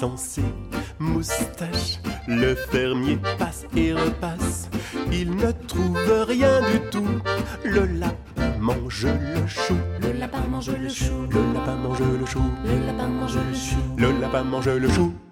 sans ses moustaches. Le fermier passe et repasse, il ne trouve rien du tout. Le lapin mange le chou. Le lapin mange le chou. Le lapin mange le chou. Le lapin mange le chou. Le lapin mange le chou.